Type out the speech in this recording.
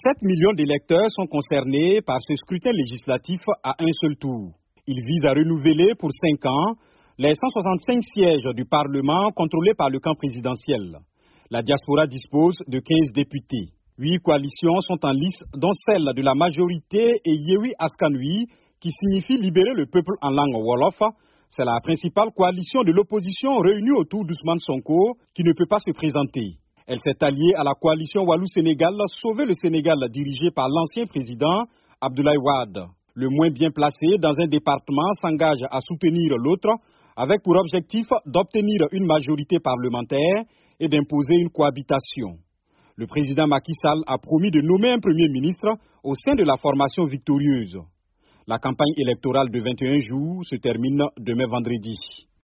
7 millions d'électeurs sont concernés par ce scrutin législatif à un seul tour. Il vise à renouveler pour 5 ans les 165 sièges du Parlement contrôlés par le camp présidentiel. La diaspora dispose de 15 députés. 8 coalitions sont en lice, dont celle de la majorité et Yewi Askanui, qui signifie libérer le peuple en langue Wolof. C'est la principale coalition de l'opposition réunie autour d'Ousmane Sonko qui ne peut pas se présenter. Elle s'est alliée à la coalition Walou-Sénégal Sauver le Sénégal dirigée par l'ancien président Abdoulaye Wade. Le moins bien placé dans un département s'engage à soutenir l'autre avec pour objectif d'obtenir une majorité parlementaire et d'imposer une cohabitation. Le président Macky Sall a promis de nommer un premier ministre au sein de la formation victorieuse. La campagne électorale de 21 jours se termine demain vendredi.